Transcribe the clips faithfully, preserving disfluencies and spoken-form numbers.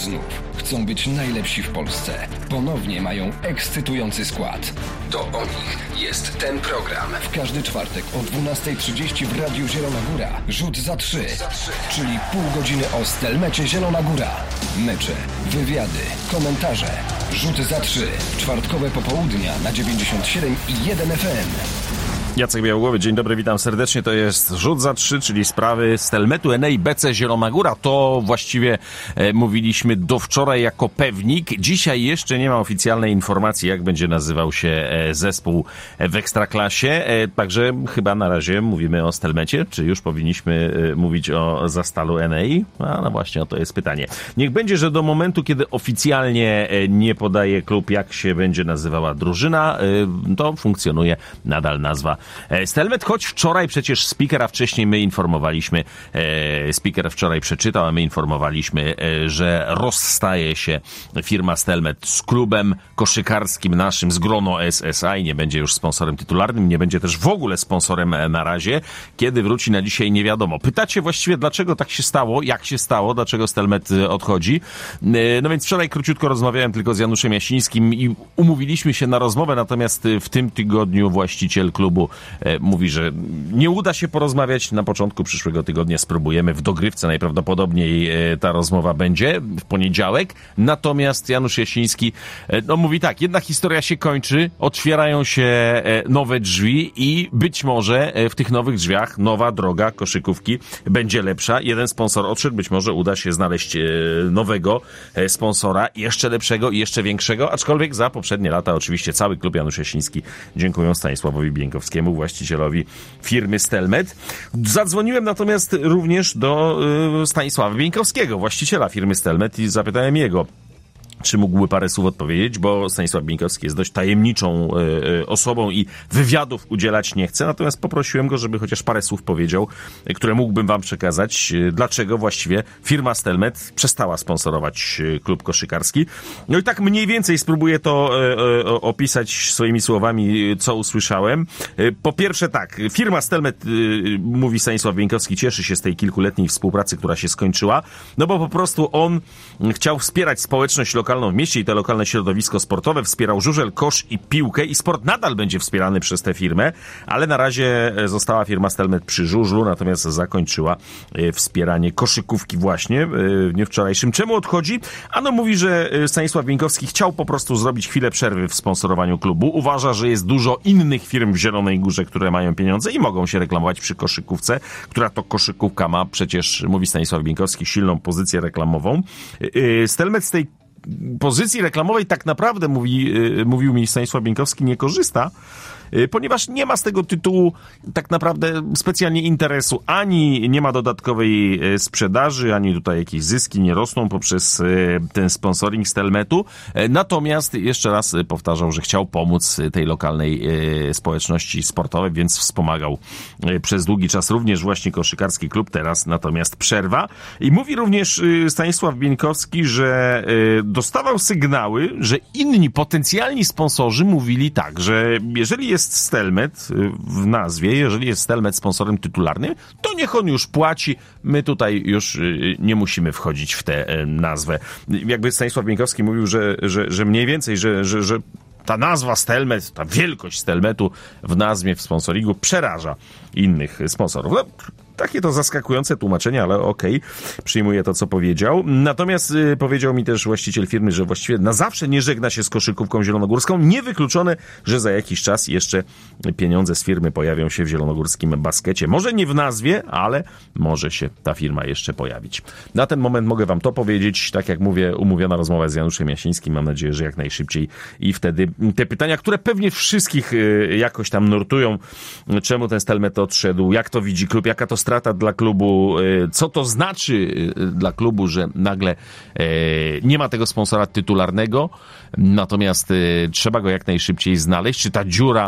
znów chcą być najlepsi w Polsce. Ponownie mają ekscytujący skład. To o nich jest ten program. W każdy czwartek o dwunasta trzydzieści w Radiu Zielona Góra. Rzut za trzy, czyli pół godziny o Stelmecie Zielona Góra. Mecze, wywiady, komentarze. Rzut za trzy. Czwartkowe popołudnia na dziewięćdziesiąt siedem i jeden F M. Jacek Białogłowy, dzień dobry, witam serdecznie. To jest Rzut za trzy, czyli sprawy Stelmetu Enei B C Zielona Góra. To właściwie e, mówiliśmy do wczoraj jako pewnik. Dzisiaj jeszcze nie ma oficjalnej informacji, jak będzie nazywał się e, zespół w Ekstraklasie. E, także chyba na razie mówimy o Stelmecie. Czy już powinniśmy e, mówić o Zastalu Enei? A no właśnie, o to jest pytanie. Niech będzie, że do momentu, kiedy oficjalnie e, nie podaje klub, jak się będzie nazywała drużyna, e, to funkcjonuje nadal nazwa Stelmet, choć wczoraj przecież speaker, a wcześniej my informowaliśmy, e, speaker wczoraj przeczytał, a my informowaliśmy, e, że rozstaje się firma Stelmet z klubem koszykarskim naszym z Grono S S A i nie będzie już sponsorem tytularnym, nie będzie też w ogóle sponsorem na razie. Kiedy wróci, na dzisiaj nie wiadomo. Pytacie właściwie, dlaczego tak się stało, jak się stało, dlaczego Stelmet odchodzi. E, no więc wczoraj króciutko rozmawiałem tylko z Januszem Jasińskim i umówiliśmy się na rozmowę, natomiast w tym tygodniu właściciel klubu mówi, że nie uda się porozmawiać. Na początku przyszłego tygodnia spróbujemy w dogrywce. Najprawdopodobniej ta rozmowa będzie w poniedziałek. Natomiast Janusz Jasiński no, mówi tak, jedna historia się kończy, otwierają się nowe drzwi i być może w tych nowych drzwiach nowa droga koszykówki będzie lepsza. Jeden sponsor odszedł, być może uda się znaleźć nowego sponsora, jeszcze lepszego i jeszcze większego, aczkolwiek za poprzednie lata oczywiście cały klub Janusz Jasiński dziękują Stanisławowi Bieńkowskiemu, właścicielowi firmy Stelmet. Zadzwoniłem natomiast również do y, Stanisława Bieńkowskiego, właściciela firmy Stelmet i zapytałem jego, czy mógłby parę słów odpowiedzieć, bo Stanisław Bieńkowski jest dość tajemniczą y, osobą i wywiadów udzielać nie chce, natomiast poprosiłem go, żeby chociaż parę słów powiedział, y, które mógłbym wam przekazać, y, dlaczego właściwie firma Stelmet przestała sponsorować y, klub koszykarski. No i tak mniej więcej spróbuję to y, y, opisać swoimi słowami, y, co usłyszałem. Y, po pierwsze tak, firma Stelmet, y, mówi Stanisław Bieńkowski, cieszy się z tej kilkuletniej współpracy, która się skończyła, no bo po prostu on chciał wspierać społeczność lokalną w mieście i to lokalne środowisko sportowe, wspierał żużel, kosz i piłkę i sport nadal będzie wspierany przez tę firmę, ale na razie została firma Stelmet przy żużlu, natomiast zakończyła wspieranie koszykówki właśnie w dniu wczorajszym. Czemu odchodzi? Ano mówi, że Stanisław Bieńkowski chciał po prostu zrobić chwilę przerwy w sponsorowaniu klubu. Uważa, że jest dużo innych firm w Zielonej Górze, które mają pieniądze i mogą się reklamować przy koszykówce, która to koszykówka ma przecież, mówi Stanisław Bieńkowski, silną pozycję reklamową. Stelmet z tej pozycji reklamowej tak naprawdę, mówi, mówił mi Stanisław Bieńkowski, nie korzysta, ponieważ nie ma z tego tytułu tak naprawdę specjalnie interesu, ani nie ma dodatkowej sprzedaży, ani tutaj jakieś zyski nie rosną poprzez ten sponsoring Stelmetu. Natomiast jeszcze raz powtarzał, że chciał pomóc tej lokalnej społeczności sportowej, więc wspomagał przez długi czas również właśnie koszykarski klub, teraz natomiast przerwa. I mówi również Stanisław Bieńkowski, że dostawał sygnały, że inni potencjalni sponsorzy mówili tak, że jeżeli jest Stelmet w nazwie, jeżeli jest Stelmet sponsorem tytularnym, to niech on już płaci, my tutaj już nie musimy wchodzić w tę nazwę. Jakby Stanisław Bieńkowski mówił, że, że, że mniej więcej, że, że, że ta nazwa Stelmet, ta wielkość Stelmetu w nazwie, w sponsoringu przeraża innych sponsorów. No, takie to zaskakujące tłumaczenie, ale okej, okay, przyjmuję to, co powiedział. Natomiast y, powiedział mi też właściciel firmy, że właściwie na zawsze nie żegna się z koszykówką zielonogórską. Niewykluczone, że za jakiś czas jeszcze pieniądze z firmy pojawią się w zielonogórskim baskecie. Może nie w nazwie, ale może się ta firma jeszcze pojawić. Na ten moment mogę wam to powiedzieć. Tak jak mówię, umówiona rozmowa z Januszem Jasińskim. Mam nadzieję, że jak najszybciej i wtedy te pytania, które pewnie wszystkich y, jakoś tam nurtują, czemu ten Stelmet odszedł, jak to widzi klub, jaka to strata dla klubu, co to znaczy dla klubu, że nagle nie ma tego sponsora tytularnego, natomiast trzeba go jak najszybciej znaleźć, czy ta dziura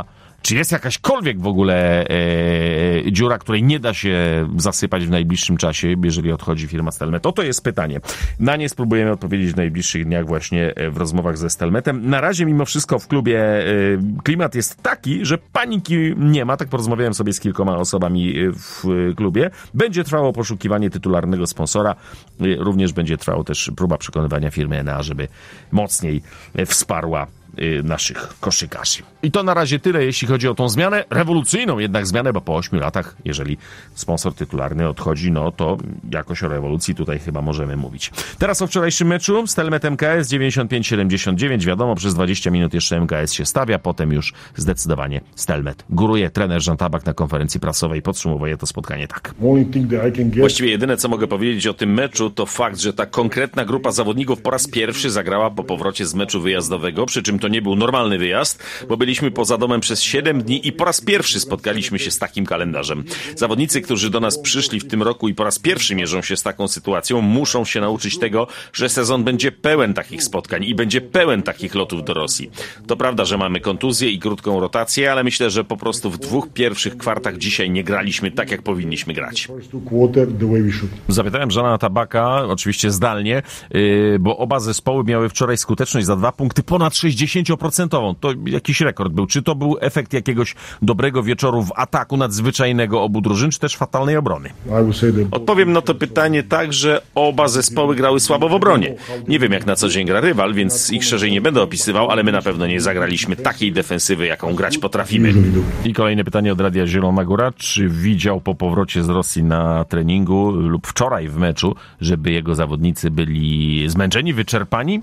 Czy jest jakaśkolwiek w ogóle e, dziura, której nie da się zasypać w najbliższym czasie, jeżeli odchodzi firma Stelmet? Oto jest pytanie. Na nie spróbujemy odpowiedzieć w najbliższych dniach właśnie w rozmowach ze Stelmetem. Na razie mimo wszystko w klubie e, klimat jest taki, że paniki nie ma. Tak porozmawiałem sobie z kilkoma osobami w klubie. Będzie trwało poszukiwanie tytularnego sponsora. E, również będzie trwało też próba przekonywania firmy Enea, żeby mocniej wsparła naszych koszykarzy. I to na razie tyle, jeśli chodzi o tą zmianę, rewolucyjną jednak zmianę, bo po ośmiu latach, jeżeli sponsor tytularny odchodzi, no to jakoś o rewolucji tutaj chyba możemy mówić. Teraz o wczorajszym meczu, Stelmet M K S dziewięćdziesiąt pięć siedemdziesiąt dziewięć, wiadomo, przez dwadzieścia minut jeszcze M K S się stawia, potem już zdecydowanie Stelmet góruje. Trener Jean Tabak na konferencji prasowej podsumowuje to spotkanie tak. Właściwie jedyne, co mogę powiedzieć o tym meczu, to fakt, że ta konkretna grupa zawodników po raz pierwszy zagrała po powrocie z meczu wyjazdowego, przy czym to nie był normalny wyjazd, bo byliśmy poza domem przez siedem dni i po raz pierwszy spotkaliśmy się z takim kalendarzem. Zawodnicy, którzy do nas przyszli w tym roku i po raz pierwszy mierzą się z taką sytuacją, muszą się nauczyć tego, że sezon będzie pełen takich spotkań i będzie pełen takich lotów do Rosji. To prawda, że mamy kontuzję i krótką rotację, ale myślę, że po prostu w dwóch pierwszych kwartach dzisiaj nie graliśmy tak, jak powinniśmy grać. Zapytałem Jeana Tabaka, oczywiście zdalnie, yy, bo oba zespoły miały wczoraj skuteczność za dwa punkty ponad sześćdziesiąt procent. To jakiś rekord był. Czy to był efekt jakiegoś dobrego wieczoru w ataku nadzwyczajnego obu drużyn, czy też fatalnej obrony? Odpowiem na to pytanie tak, że oba zespoły grały słabo w obronie. Nie wiem, jak na co dzień gra rywal, więc ich szerzej nie będę opisywał, ale my na pewno nie zagraliśmy takiej defensywy, jaką grać potrafimy. I kolejne pytanie od Radia Zielona Góra. Czy widział po powrocie z Rosji na treningu lub wczoraj w meczu, żeby jego zawodnicy byli zmęczeni, wyczerpani?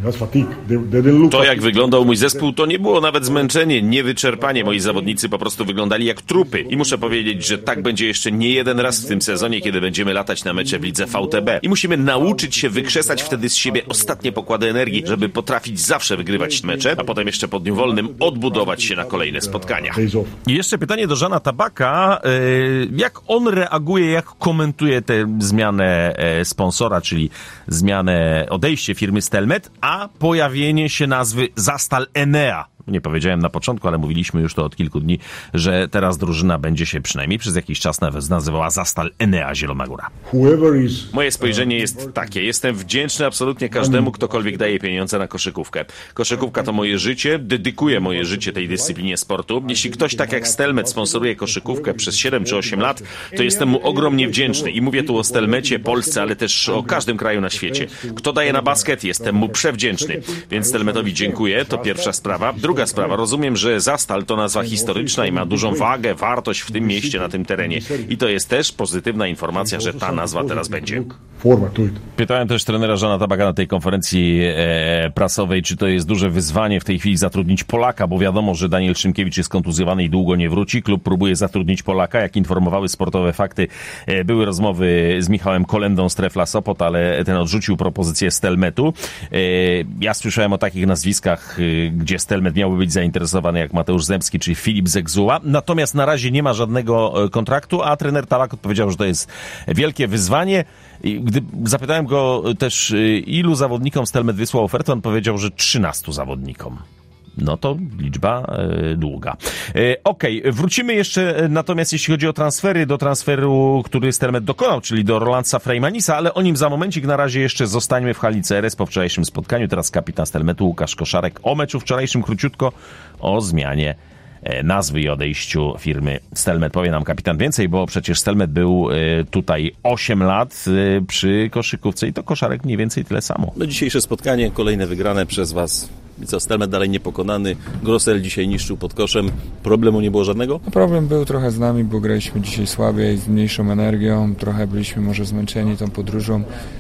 To, jak wyglądał mój zespół, to nie było nawet zmęczenie, nie wyczerpanie. Moi zawodnicy po prostu wyglądali jak trupy. I muszę powiedzieć, że tak będzie jeszcze nie jeden raz w tym sezonie, kiedy będziemy latać na mecze w lidze V T B. I musimy nauczyć się wykrzesać wtedy z siebie ostatnie pokłady energii, żeby potrafić zawsze wygrywać mecze, a potem jeszcze po dniu wolnym odbudować się na kolejne spotkania. I jeszcze pytanie do Jeana Tabaka. Jak on reaguje, jak komentuje tę zmianę sponsora, czyli zmianę, odejście firmy Stelmet, a pojawienie się nazwy Zastal Enea? Nie powiedziałem na początku, ale mówiliśmy już to od kilku dni, że teraz drużyna będzie się przynajmniej przez jakiś czas nawet nazywała Zastal Enea Zielona Góra. Moje spojrzenie jest takie. Jestem wdzięczny absolutnie każdemu, ktokolwiek daje pieniądze na koszykówkę. Koszykówka to moje życie, dedykuję moje życie tej dyscyplinie sportu. Jeśli ktoś tak jak Stelmet sponsoruje koszykówkę przez siedem czy osiem lat, to jestem mu ogromnie wdzięczny. I mówię tu o Stelmecie, Polsce, ale też o każdym kraju na świecie. Kto daje na basket, jestem mu przewdzięczny. Więc Stelmetowi dziękuję, to pierwsza sprawa. Druga Druga sprawa. Rozumiem, że Zastal to nazwa historyczna i ma dużą wagę, wartość w tym mieście, na tym terenie. I to jest też pozytywna informacja, że ta nazwa teraz będzie. Pytałem też trenera Jeana Tabaka na tej konferencji e, prasowej, czy to jest duże wyzwanie w tej chwili zatrudnić Polaka, bo wiadomo, że Daniel Szymkiewicz jest kontuzjowany i długo nie wróci. Klub próbuje zatrudnić Polaka. Jak informowały sportowe fakty, e, były rozmowy z Michałem Kolendą z Trefla Sopot, ale ten odrzucił propozycję Stelmetu. E, ja słyszałem o takich nazwiskach, e, gdzie Stelmet miałby być zainteresowany, jak Mateusz Zemski czy Filip Zegzuła. Natomiast na razie nie ma żadnego kontraktu, a trener Tabak odpowiedział, że to jest wielkie wyzwanie. I gdy zapytałem go też, ilu zawodnikom Stelmet wysłał ofertę, on powiedział, że trzynastu zawodnikom. No to liczba e, długa. E, Okej, okay. Wrócimy jeszcze natomiast jeśli chodzi o transfery, do transferu, który Stelmet dokonał, czyli do Rolandsa Freimanisa, ale o nim za momencik. Na razie jeszcze zostańmy w hali C R S po wczorajszym spotkaniu. Teraz kapitan Stelmetu Łukasz Koszarek o meczu wczorajszym, króciutko o zmianie nazwy i odejściu firmy Stelmet. Powie nam kapitan więcej, bo przecież Stelmet był tutaj osiem lat przy koszykówce i to Koszarek mniej więcej tyle samo. No dzisiejsze spotkanie, kolejne wygrane przez was. I co, Stelmet dalej niepokonany. Grosel dzisiaj niszczył pod koszem. Problemu nie było żadnego? No problem był trochę z nami, bo graliśmy dzisiaj słabiej, z mniejszą energią. Trochę byliśmy może zmęczeni tą podróżą.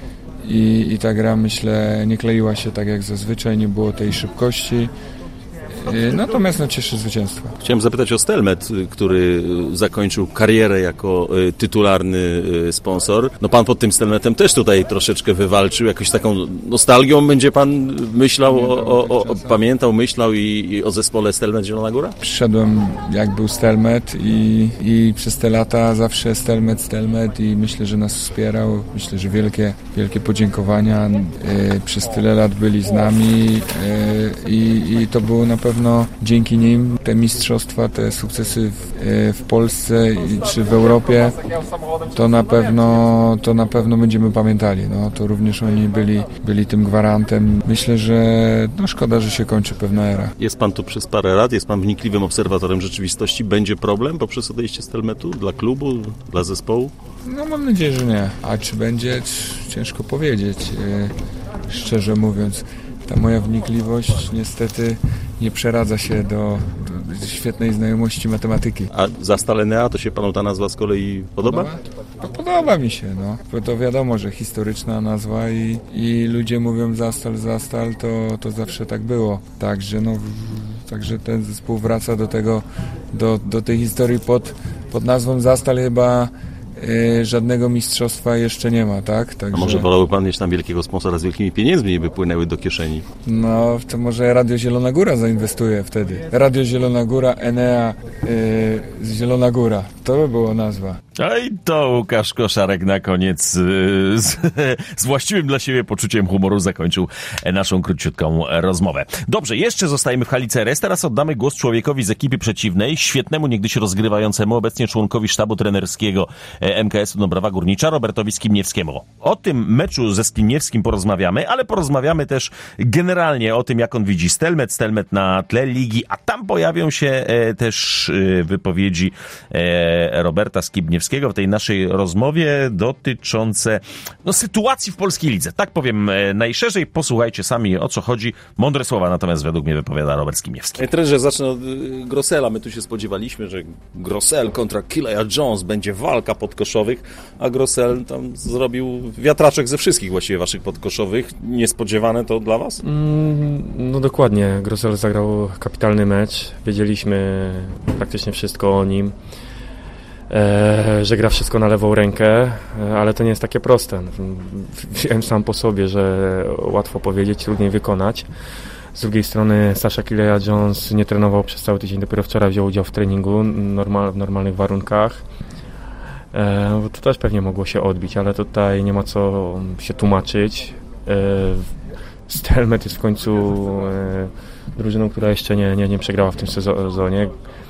I, i ta gra, myślę, nie kleiła się tak jak zazwyczaj, nie było tej szybkości. Natomiast no, cieszy zwycięstwo. Chciałem zapytać o Stelmet, który zakończył karierę jako tytularny sponsor. No pan pod tym Stelmetem też tutaj troszeczkę wywalczył. Jakoś taką nostalgią będzie pan myślał, o, o, o, pamiętał, myślał i, i o zespole Stelmet Zielona Góra? Przyszedłem jak był Stelmet i, i przez te lata zawsze Stelmet, Stelmet i myślę, że nas wspierał. Myślę, że wielkie, wielkie podziękowania. Yy, przez tyle lat byli z nami yy, i, i to było na pewno pewno dzięki nim te mistrzostwa, te sukcesy w, w Polsce czy w Europie, to na pewno, to na pewno będziemy pamiętali. No, to również oni byli, byli tym gwarantem. Myślę, że no szkoda, że się kończy pewna era. Jest pan tu przez parę lat, jest pan wnikliwym obserwatorem rzeczywistości. Będzie problem poprzez odejście z Stelmetu dla klubu, dla zespołu? No mam nadzieję, że nie. A czy będzie? Ciężko powiedzieć. Szczerze mówiąc, ta moja wnikliwość niestety nie przeradza się do, do świetnej znajomości matematyki. A Zastal Enea, to się panu ta nazwa z kolei podoba? Podoba, no, podoba mi się, no. Bo to wiadomo, że historyczna nazwa i, i ludzie mówią Zastal, Zastal, to, to zawsze tak było. Także no, także ten zespół wraca do tego, do, do tej historii pod, pod nazwą Zastal chyba Yy, żadnego mistrzostwa jeszcze nie ma, tak? Także... A może wolałby pan mieć tam wielkiego sponsora z wielkimi pieniędzmi i by płynęły do kieszeni? No, to może Radio Zielona Góra zainwestuje wtedy. Radio Zielona Góra, Enea yy, z Zielona Góra. To by była nazwa. No i to Łukasz Koszarek na koniec z, z właściwym dla siebie poczuciem humoru zakończył naszą króciutką rozmowę. Dobrze, jeszcze zostajemy w hali C R S. Teraz oddamy głos człowiekowi z ekipy przeciwnej, świetnemu niegdyś rozgrywającemu, obecnie członkowi sztabu trenerskiego M K S-u Dąbrowa Górnicza, Robertowi Skibniewskiemu. O tym meczu ze Skibniewskim porozmawiamy, ale porozmawiamy też generalnie o tym, jak on widzi Stelmet, Stelmet na tle ligi, a tam pojawią się e, też e, wypowiedzi e, Roberta Skibniewskiego w tej naszej rozmowie dotyczące no, sytuacji w polskiej lidze. Tak powiem e, najszerzej. Posłuchajcie sami, o co chodzi. Mądre słowa natomiast według mnie wypowiada Robert Skibniewski. Trenerze, zacznę od y, Grossela. My tu się spodziewaliśmy, że Grossel kontra Killeya Jones będzie walka podkoszowych, a Grossel tam zrobił wiatraczek ze wszystkich właściwie waszych podkoszowych. Niespodziewane to dla was? Mm, no dokładnie. Grossel zagrał kapitalny mecz. Wiedzieliśmy praktycznie wszystko o nim. E, że gra wszystko na lewą rękę, e, ale to nie jest takie proste. Wiem sam po sobie, że łatwo powiedzieć, trudniej wykonać. Z drugiej strony Sasha Killeya Jones nie trenował przez cały tydzień, dopiero wczoraj wziął udział w treningu normal, w normalnych warunkach. E, to też pewnie mogło się odbić, ale tutaj nie ma co się tłumaczyć. E, Stelmet jest w końcu e, drużyną, która jeszcze nie, nie, nie przegrała w tym sezonie.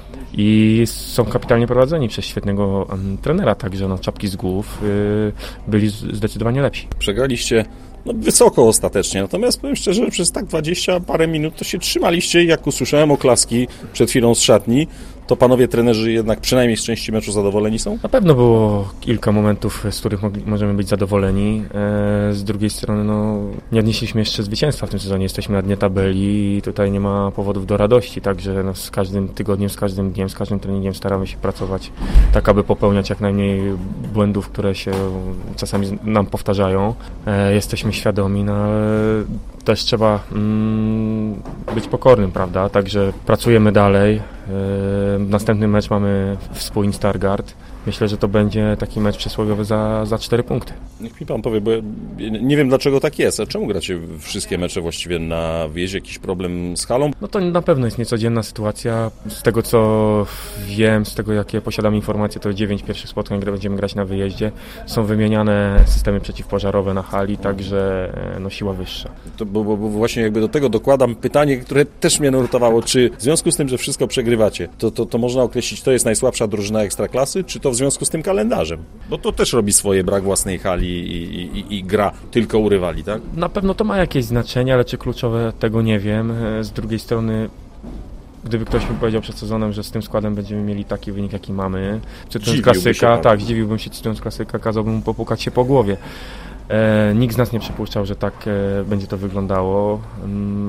I są kapitalnie prowadzeni przez świetnego um, trenera, także no, czapki z głów y, byli zdecydowanie lepsi. Przegraliście no, wysoko ostatecznie, natomiast powiem szczerze, że przez tak dwadzieścia parę minut to się trzymaliście i jak usłyszałem oklaski przed chwilą z szatni, to panowie trenerzy jednak przynajmniej z części meczu zadowoleni są? Na pewno było kilka momentów, z których mogli, możemy być zadowoleni. E, z drugiej strony no, nie odnieśliśmy jeszcze zwycięstwa w tym sezonie. Jesteśmy na dnie tabeli i tutaj nie ma powodów do radości. Także no, z każdym tygodniem, z każdym dniem, z każdym treningiem staramy się pracować tak, aby popełniać jak najmniej błędów, które się czasami nam powtarzają. E, jesteśmy świadomi, no, ale też trzeba mm, być pokornym, prawda? Także pracujemy dalej. Następny mecz mamy w Spójni Stargard. Myślę, że to będzie taki mecz przysłowiowy za, za cztery punkty. Niech mi pan powie, bo ja nie wiem dlaczego tak jest. A czemu gracie wszystkie mecze właściwie na wyjeździe? Jakiś problem z halą? No to na pewno jest niecodzienna sytuacja. Z tego co wiem, z tego jakie posiadam informacje, to dziewięć pierwszych spotkań, które będziemy grać na wyjeździe. Są wymieniane systemy przeciwpożarowe na hali, także no, siła wyższa. To, bo, bo, bo właśnie jakby do tego dokładam pytanie, które też mnie nurtowało. Czy w związku z tym, że wszystko przegrywacie, to, to, to można określić, to jest najsłabsza drużyna Ekstraklasy, czy to w związku z tym kalendarzem? Bo to też robi swoje, brak własnej hali i, i, i gra tylko u rywali, tak? Na pewno to ma jakieś znaczenie, ale czy kluczowe, tego nie wiem. Z drugiej strony, gdyby ktoś mi powiedział przed sezonem, że z tym składem będziemy mieli taki wynik, jaki mamy, cytując klasyka, tak, zdziwiłbym się, cytując klasyka, kazałbym mu popukać się po głowie. E, nikt z nas nie przypuszczał, że tak e, będzie to wyglądało. Mm,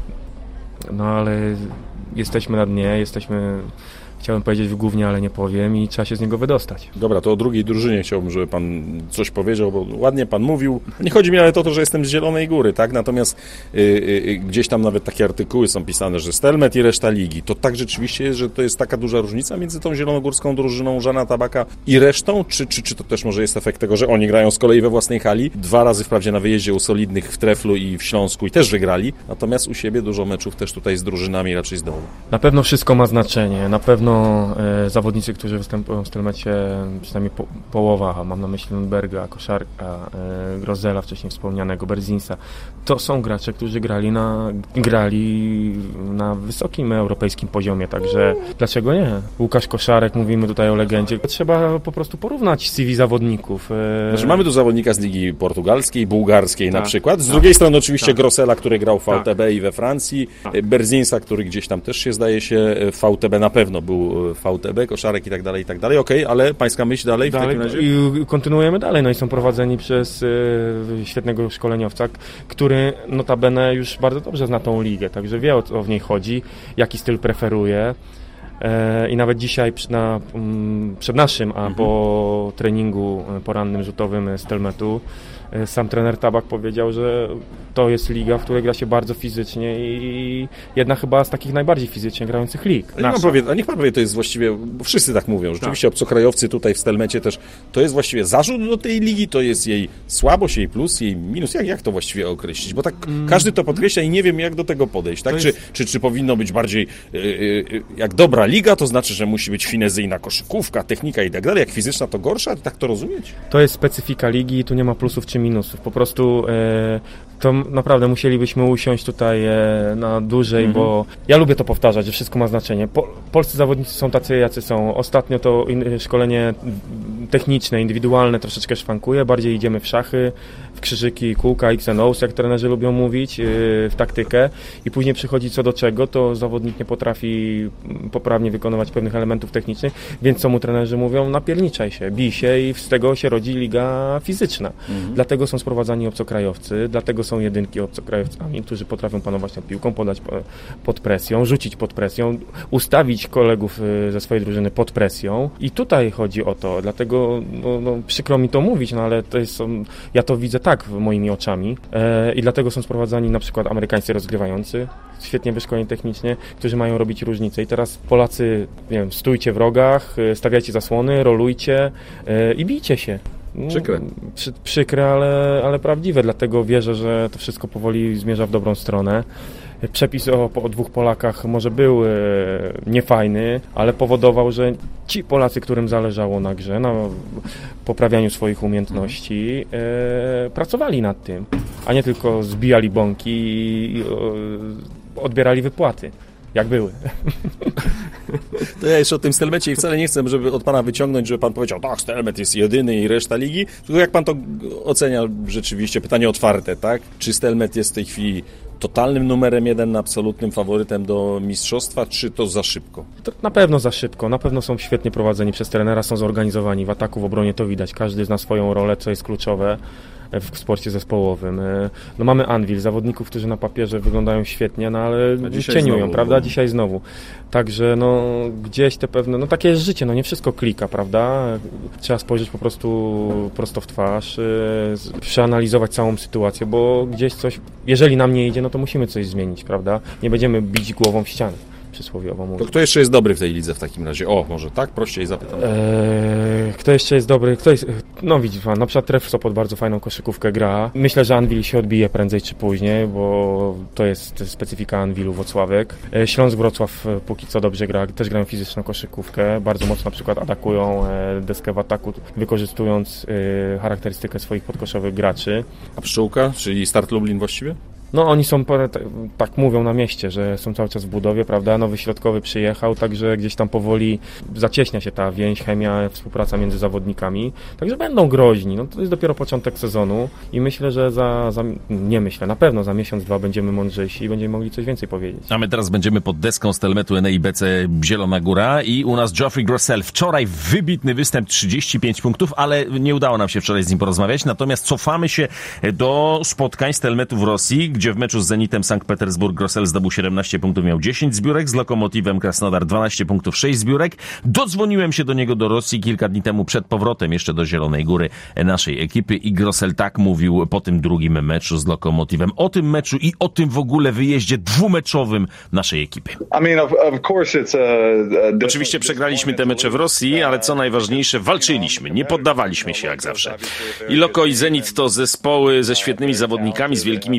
no ale jesteśmy na dnie, jesteśmy... Chciałem powiedzieć w gównie, ale nie powiem i trzeba się z niego wydostać. Dobra, to o drugiej drużynie chciałbym, żeby pan coś powiedział, bo ładnie pan mówił. Nie chodzi mi nawet o to, że jestem z Zielonej Góry, tak? Natomiast yy, yy, gdzieś tam nawet takie artykuły są pisane, że Stelmet i reszta ligi. To tak rzeczywiście jest, że to jest taka duża różnica między tą zielonogórską drużyną Żana Tabaka i resztą? Czy, czy, czy to też może jest efekt tego, że oni grają z kolei we własnej hali? Dwa razy wprawdzie na wyjeździe u solidnych w Treflu i w Śląsku i też wygrali, natomiast u siebie dużo meczów też tutaj z drużynami raczej z dołu. Na pewno wszystko ma znaczenie. Na pewno pewno e, zawodnicy, którzy występują w Stelmecie, przynajmniej po, połowa, mam na myśli Lundberga, Koszarka, e, Grozela, wcześniej wspomnianego, Berzinsa, to są gracze, którzy grali na, grali na wysokim europejskim poziomie, także dlaczego nie? Łukasz Koszarek, mówimy tutaj o legendzie. Trzeba po prostu porównać C V zawodników. E... Znaczy, mamy tu zawodnika z ligi portugalskiej, bułgarskiej tak, na przykład. Z tak, drugiej strony oczywiście tak. Grosela, który grał w V T B tak. i we Francji. Tak. Berzinsa, który gdzieś tam też się zdaje się w V T B, na pewno był w V T B, Koszarek i tak dalej, i tak dalej. Okej, okay, ale pańska myśl dalej, dalej w takim razie? I kontynuujemy dalej. No i są prowadzeni przez y, świetnego szkoleniowca, który notabene już bardzo dobrze zna tą ligę, także wie, o co w niej chodzi, jaki styl preferuje. I nawet dzisiaj na, przed naszym, a mhm. po treningu porannym rzutowym Stelmetu sam trener Tabak powiedział, że to jest liga, w której gra się bardzo fizycznie i jedna chyba z takich najbardziej fizycznie grających lig. A niech pan powie, a niech pan powie, to jest właściwie, bo wszyscy tak mówią, rzeczywiście tak. obcokrajowcy tutaj w Stelmecie też, to jest właściwie zarzut do tej ligi, to jest jej słabość, jej plus, jej minus, jak, jak to właściwie określić? Bo tak mm. każdy to podkreśla i nie wiem, jak do tego podejść, tak? Czy, jest... czy, czy powinno być bardziej, yy, yy, jak dobra liga, to znaczy, że musi być finezyjna koszykówka, technika i tak dalej, jak fizyczna to gorsza, tak to rozumieć? To jest specyfika ligi i tu nie ma plusów czy minusów, po prostu yy, to naprawdę musielibyśmy usiąść tutaj yy, na dłużej, mhm. bo ja lubię to powtarzać, że wszystko ma znaczenie. Po, polscy zawodnicy są tacy, jacy są. Ostatnio to in, szkolenie techniczne, indywidualne troszeczkę szwankuje, bardziej idziemy w szachy, w krzyżyki, kółka, X and O's, jak trenerzy lubią mówić, yy, w taktykę i później przychodzi co do czego, to zawodnik nie potrafi poprawnie wykonywać pewnych elementów technicznych, więc co mu trenerzy mówią? Napierniczaj się, bij się i z tego się rodzi liga fizyczna. Mhm. Dlatego są sprowadzani obcokrajowcy, dlatego są jedynki obcokrajowcami, którzy potrafią panować nad piłką, podać pod presją, rzucić pod presją, ustawić kolegów ze swojej drużyny pod presją i tutaj chodzi o to, dlatego no, no, przykro mi to mówić, no ale to jest, ja to widzę tak moimi oczami e, i dlatego są sprowadzani na przykład amerykańscy rozgrywający, świetnie wyszkoleni technicznie, którzy mają robić różnicę i teraz Polacy, nie wiem, stójcie w rogach, stawiajcie zasłony, rolujcie e, i bijcie się. Przykre. Przy, przykre, ale, ale prawdziwe, dlatego wierzę, że to wszystko powoli zmierza w dobrą stronę. Przepis o, o dwóch Polakach może był e, niefajny, ale powodował, że ci Polacy, którym zależało na grze, na poprawianiu swoich umiejętności, e, pracowali nad tym, a nie tylko zbijali bąki i, i o, odbierali wypłaty, jak były. To ja jeszcze o tym Stelmecie i wcale nie chcę, żeby od pana wyciągnąć, żeby pan powiedział, tak, Stelmet jest jedyny i reszta ligi, tylko jak pan to ocenia rzeczywiście, pytanie otwarte, tak? Czy Stelmet jest w tej chwili totalnym numerem jeden, absolutnym faworytem do mistrzostwa, czy to za szybko? To na pewno za szybko, na pewno są świetnie prowadzeni przez trenera, są zorganizowani w ataku, w obronie to widać, każdy zna swoją rolę, co jest kluczowe w sporcie zespołowym. No mamy Anvil, zawodników, którzy na papierze wyglądają świetnie, no ale cieniują, znowu, prawda? Bo... Dzisiaj znowu. Także no gdzieś te pewne, no takie jest życie, no nie wszystko klika, prawda? Trzeba spojrzeć po prostu prosto w twarz, yy, przeanalizować całą sytuację, bo gdzieś coś, jeżeli nam nie idzie, no to musimy coś zmienić, prawda? Nie będziemy bić głową w ścianę. Przysłowiowo mówię. To kto jeszcze jest dobry w tej lidze w takim razie? O, może tak? Prościej zapytam. Eee, kto jeszcze jest dobry? Kto jest... No widzi pan, na przykład Tref Sopot bardzo fajną koszykówkę gra. Myślę, że Anwil się odbije prędzej czy później, bo to jest specyfika Anwilu Włocławek. Eee, Śląsk Wrocław póki co dobrze gra, też grają fizyczną koszykówkę. Bardzo mocno na przykład atakują e, deskę w ataku, wykorzystując e, charakterystykę swoich podkoszowych graczy. A Pszczółka, czyli Start Lublin właściwie? No oni są, tak mówią na mieście, że są cały czas w budowie, prawda, nowy środkowy przyjechał, także gdzieś tam powoli zacieśnia się ta więź, chemia, współpraca między zawodnikami, także będą groźni, no to jest dopiero początek sezonu i myślę, że za, za nie myślę, na pewno za miesiąc, dwa będziemy mądrzejsi i będziemy mogli coś więcej powiedzieć. A my teraz będziemy pod deską Stelmetu N A I B C Zielona Góra i u nas Geoffrey Grosel. Wczoraj wybitny występ, trzydzieści pięć punktów, ale nie udało nam się wczoraj z nim porozmawiać, natomiast cofamy się do spotkań Stelmetu w Rosji, gdzie w meczu z Zenitem Sankt Petersburg Grosel zdobył siedemnaście punktów, miał dziesięć zbiórek, z Lokomotywem Krasnodar dwanaście punktów, sześć zbiórek. Dodzwoniłem się do niego do Rosji kilka dni temu przed powrotem jeszcze do Zielonej Góry naszej ekipy i Grosel tak mówił po tym drugim meczu z Lokomotywem. O tym meczu i o tym w ogóle wyjeździe dwumeczowym naszej ekipy. Oczywiście przegraliśmy te mecze w Rosji, ale co najważniejsze, walczyliśmy, nie poddawaliśmy się jak zawsze. I Loko i Zenit to zespoły ze świetnymi zawodnikami, z wielkimi budżetami,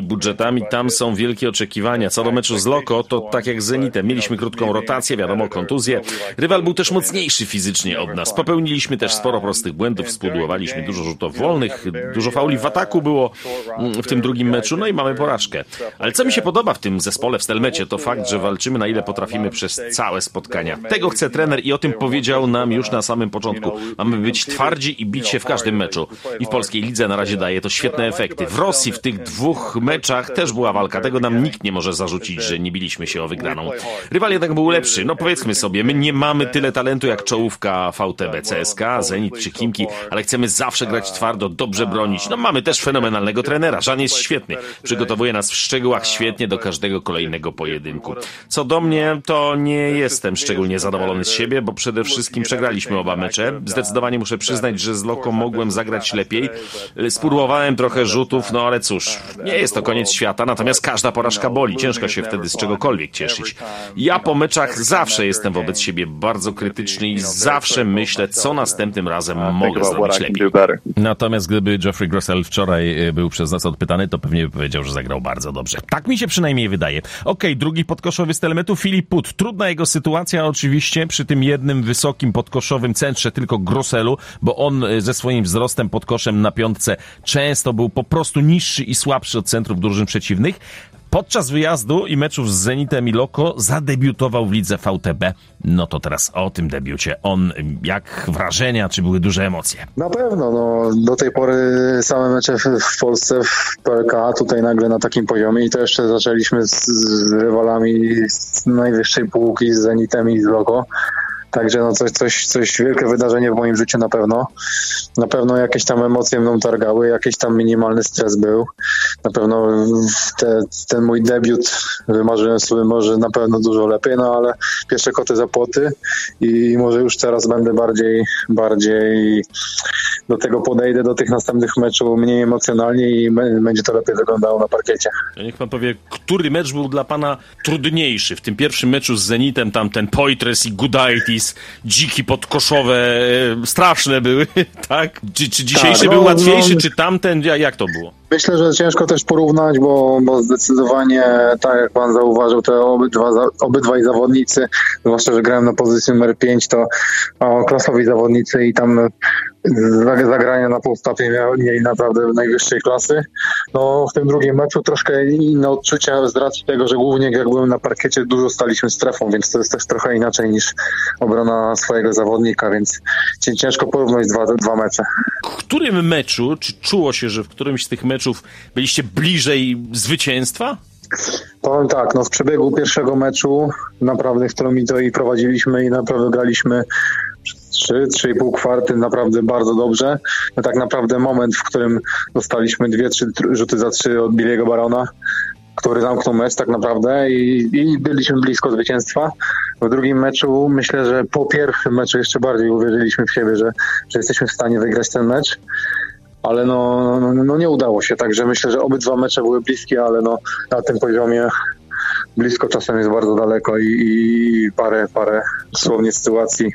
tam i tam są wielkie oczekiwania. Co do meczu z Loko, to tak jak z Zenitem. Mieliśmy krótką rotację, wiadomo, kontuzję. Rywal był też mocniejszy fizycznie od nas. Popełniliśmy też sporo prostych błędów, współdłowaliśmy dużo rzutów wolnych, dużo fauli w ataku było w tym drugim meczu, no i mamy porażkę. Ale co mi się podoba w tym zespole w Stelmecie, to fakt, że walczymy na ile potrafimy przez całe spotkania. Tego chce trener i o tym powiedział nam już na samym początku. Mamy być twardzi i bić się w każdym meczu. I w polskiej lidze na razie daje to świetne efekty. W Rosji w tych dwóch meczach też była walka. Tego nam nikt nie może zarzucić, że nie biliśmy się o wygraną. Rywal jednak był lepszy. No powiedzmy sobie, my nie mamy tyle talentu jak czołówka V T B, C S K A, Zenit czy Chimki, ale chcemy zawsze grać twardo, dobrze bronić. No mamy też fenomenalnego trenera. Żan jest świetny. Przygotowuje nas w szczegółach świetnie do każdego kolejnego pojedynku. Co do mnie, to nie jestem szczególnie zadowolony z siebie, bo przede wszystkim przegraliśmy oba mecze. Zdecydowanie muszę przyznać, że z Loko mogłem zagrać lepiej. Spudłowałem trochę rzutów, no ale cóż, nie jest to koniec świata, natomiast każda porażka boli. Ciężko się wtedy z czegokolwiek cieszyć. Ja po meczach zawsze jestem wobec siebie bardzo krytyczny i zawsze myślę, co następnym razem mogę zrobić lepiej. Natomiast gdyby Geoffrey Grosel wczoraj był przez nas odpytany, to pewnie by powiedział, że zagrał bardzo dobrze. Tak mi się przynajmniej wydaje. Okej, okay, drugi podkoszowy Stelmetu, Filip Put. Trudna jego sytuacja oczywiście przy tym jednym wysokim podkoszowym centrze, tylko Groselu, bo on ze swoim wzrostem pod koszem na piątce często był po prostu niższy i słabszy od centrów drużyn przeciwnych. Podczas wyjazdu i meczów z Zenitem i Loko zadebiutował w lidze V T B. No to teraz o tym debiucie. On, jak wrażenia, czy były duże emocje? Na pewno, no do tej pory same mecze w, w Polsce, w P L K, tutaj nagle na takim poziomie i to jeszcze zaczęliśmy z, z rywalami z najwyższej półki, z Zenitem i z Loko. Także no coś, coś, coś wielkie wydarzenie w moim życiu na pewno. Na pewno jakieś tam emocje mną targały, jakiś tam minimalny stres był. Na pewno te, ten mój debiut wymarzyłem sobie może na pewno dużo lepiej, no ale pierwsze koty za płoty i może już teraz będę bardziej, bardziej do tego podejdę, do tych następnych meczów mniej emocjonalnie i będzie to lepiej wyglądało na parkiecie. Niech pan powie, który mecz był dla pana trudniejszy? W tym pierwszym meczu z Zenitem tam ten Poitres i Gudaitis, dziki podkoszowe, straszne były, tak? Czy, czy dzisiejszy tak, no, był łatwiejszy, no, czy tamten? Jak to było? Myślę, że ciężko też porównać, bo, bo zdecydowanie, tak jak pan zauważył, te obydwa, obydwaj zawodnicy, zwłaszcza, że grałem na pozycji numer pięć, to o, klasowi zawodnicy i tam zagrania na półstopie mieli naprawdę najwyższej klasy. No w tym drugim meczu troszkę inne odczucia z racji tego, że głównie jak byłem na parkiecie, dużo staliśmy strefą, więc to jest też trochę inaczej niż obrona swojego zawodnika, więc ciężko porównać dwa, dwa mecze. W którym meczu, czy czuło się, że w którymś z tych meczów byliście bliżej zwycięstwa? Powiem tak, no w przebiegu pierwszego meczu naprawdę, w którym i to i prowadziliśmy i naprawdę graliśmy trzy, trzy i pół kwarty naprawdę bardzo dobrze. No tak naprawdę moment, w którym dostaliśmy dwie, trzy rzuty za trzy od Billiego Barona, który zamknął mecz tak naprawdę i, i byliśmy blisko zwycięstwa. W drugim meczu myślę, że po pierwszym meczu jeszcze bardziej uwierzyliśmy w siebie, że, że jesteśmy w stanie wygrać ten mecz. Ale no, no, no nie udało się, także myślę, że obydwa mecze były bliskie, ale no na tym poziomie blisko czasem jest bardzo daleko i, i parę, parę dosłownie sytuacji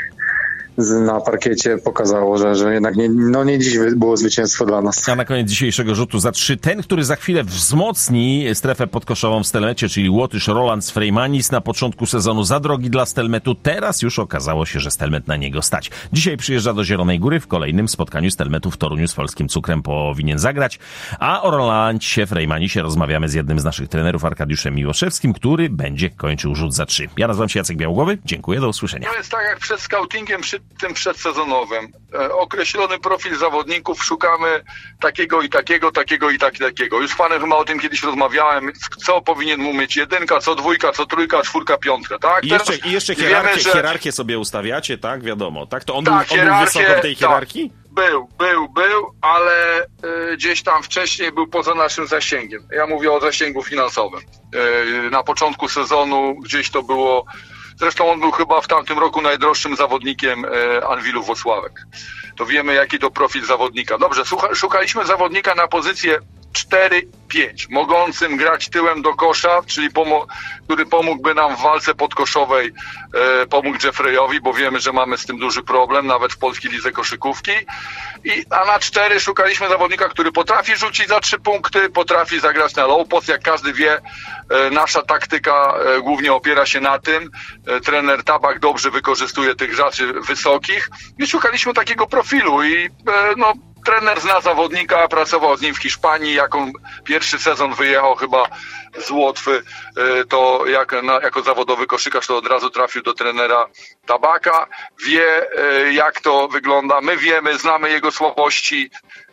na parkiecie pokazało, że, że jednak nie, no nie dziś było zwycięstwo dla nas. A na koniec dzisiejszego rzutu za trzy ten, który za chwilę wzmocni strefę podkoszową w Stelmecie, czyli Łotysz Roland z Frejmanis, na początku sezonu za drogi dla Stelmetu. Teraz już okazało się, że Stelmet na niego stać. Dzisiaj przyjeżdża do Zielonej Góry. W kolejnym spotkaniu Stelmetu w Toruniu z Polskim Cukrem powinien zagrać. A o Rolandzie Frejmanisie rozmawiamy z jednym z naszych trenerów, Arkadiuszem Miłoszewskim, który będzie kończył rzut za trzy. Ja nazywam się Jacek Białgłowy. Dziękuję, do usłyszenia. To jest tak jak przed scoutingiem, przy tym przedsezonowym. E, określony profil zawodników, szukamy takiego i takiego, takiego i tak, takiego. Już z panem chyba o tym kiedyś rozmawiałem, co powinien mu mieć jedynka, co dwójka, co trójka, czwórka, piątka, tak? I jeszcze, i jeszcze hierarchię, wiemy, że... hierarchię sobie ustawiacie, tak? Wiadomo, tak? To on, tak, był, on był wysoko w tej hierarchii? Tak. Był, był, był, ale y, gdzieś tam wcześniej był poza naszym zasięgiem. Ja mówię o zasięgu finansowym. Y, na początku sezonu gdzieś to było. Zresztą on był chyba w tamtym roku najdroższym zawodnikiem e, Anwilu Włocławek. To wiemy, jaki to profil zawodnika. Dobrze, słucha, szukaliśmy zawodnika na pozycję cztery pięć, mogącym grać tyłem do kosza, czyli pomo- który pomógłby nam w walce podkoszowej, e, pomógł Jeffreyowi, bo wiemy, że mamy z tym duży problem, nawet w polskiej lidze koszykówki. I, a na cztery szukaliśmy zawodnika, który potrafi rzucić za trzy punkty, potrafi zagrać na low post. Jak każdy wie, e, nasza taktyka e, głównie opiera się na tym. E, trener Tabak dobrze wykorzystuje tych graczy wysokich i szukaliśmy takiego profilu i e, no trener zna zawodnika, pracował z nim w Hiszpanii, jak on pierwszy sezon wyjechał chyba z Łotwy, to jak, na, jako zawodowy koszykarz to od razu trafił do trenera Tabaka, wie jak to wygląda, my wiemy, znamy jego słabości,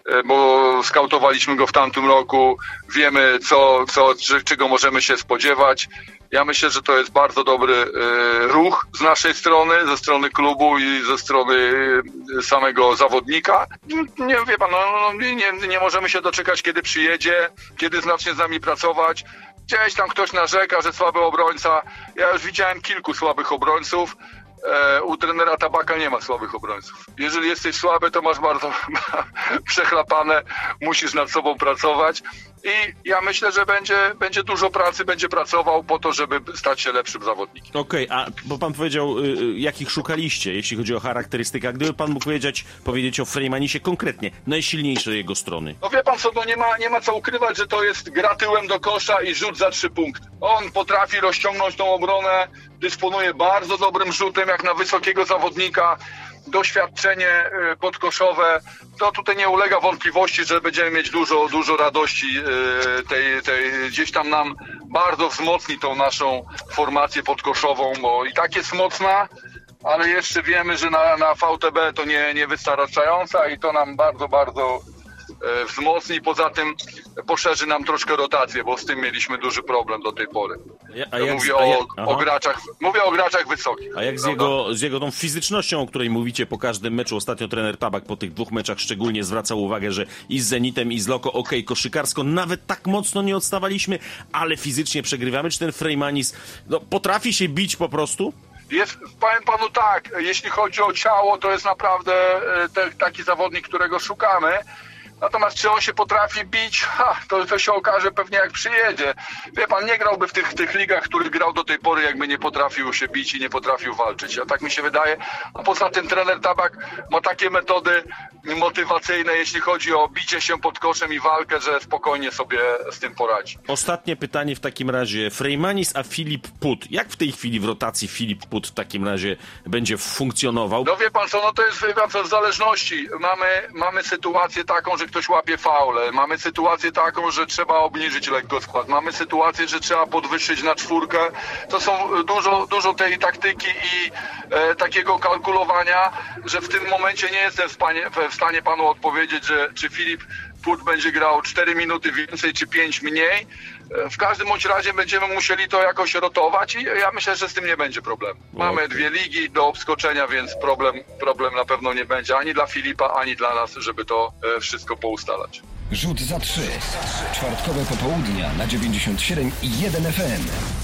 bo skautowaliśmy go w tamtym roku, wiemy co, co, czego możemy się spodziewać. Ja myślę, że to jest bardzo dobry y, ruch z naszej strony, ze strony klubu i ze strony y, samego zawodnika. Nie wie pan, no, no, nie, nie możemy się doczekać, kiedy przyjedzie, kiedy zacznie z nami pracować. Gdzieś tam ktoś narzeka, że słaby obrońca. Ja już widziałem kilku słabych obrońców. E, u trenera Tabaka nie ma słabych obrońców. Jeżeli jesteś słaby, to masz bardzo przechlapane, musisz nad sobą pracować i ja myślę, że będzie, będzie dużo pracy, będzie pracował po to, żeby stać się lepszym zawodnikiem. Okej, okay, a bo pan powiedział, y, jakich szukaliście, jeśli chodzi o charakterystykę, a gdyby pan mógł powiedzieć, powiedzieć o Freymanisie konkretnie, najsilniejsze jego strony? No wie pan co, no nie ma, nie ma co ukrywać, że to jest gra tyłem do kosza i rzut za trzy punkty. On potrafi rozciągnąć tą obronę, dysponuje bardzo dobrym rzutem, jak na wysokiego zawodnika, doświadczenie podkoszowe, to tutaj nie ulega wątpliwości, że będziemy mieć dużo, dużo radości tej, tej, gdzieś tam nam bardzo wzmocni tą naszą formację podkoszową, bo i tak jest mocna, ale jeszcze wiemy, że na, na V T B to nie, nie wystarczająca i to nam bardzo, bardzo wzmocni. Poza tym poszerzy nam troszkę rotację, bo z tym mieliśmy duży problem do tej pory. A, a jak, mówię, a jak, o, o graczach, mówię o graczach wysokich. A jak z jego, z jego tą fizycznością, o której mówicie po każdym meczu? Ostatnio trener Tabak po tych dwóch meczach szczególnie zwracał uwagę, że i z Zenitem, i z Loko, okej, okay, koszykarsko nawet tak mocno nie odstawaliśmy, ale fizycznie przegrywamy. Czy ten Freymanis no, potrafi się bić po prostu? Jest, powiem panu tak, jeśli chodzi o ciało, to jest naprawdę te, taki zawodnik, którego szukamy. Natomiast czy on się potrafi bić, ha, to, to się okaże pewnie jak przyjedzie. Wie pan, nie grałby w tych, tych ligach, których grał do tej pory, jakby nie potrafił się bić i nie potrafił walczyć. A tak mi się wydaje. A poza tym trener Tabak ma takie metody motywacyjne, jeśli chodzi o bicie się pod koszem i walkę, że spokojnie sobie z tym poradzi. Ostatnie pytanie w takim razie. Freymanis a Filip Put. Jak w tej chwili w rotacji Filip Put w takim razie będzie funkcjonował? No wie pan co, no to jest wie pan co, w zależności. Mamy, mamy sytuację taką, że ktoś łapie faule. Mamy sytuację taką, że trzeba obniżyć lekko skład. Mamy sytuację, że trzeba podwyższyć na czwórkę. To są dużo, dużo tej taktyki i e, takiego kalkulowania, że w tym momencie nie jestem w, panie, w stanie panu odpowiedzieć, że czy Filip Put będzie grał cztery minuty więcej, czy pięć mniej. W każdym bądź razie będziemy musieli to jakoś rotować i ja myślę, że z tym nie będzie problemu. Mamy dwie ligi do obskoczenia, więc problem, problem na pewno nie będzie ani dla Filipa, ani dla nas, żeby to wszystko poustalać. Rzut za trzy. Czwartkowe popołudnia na dziewięćdziesiąt siedem i jeden F M.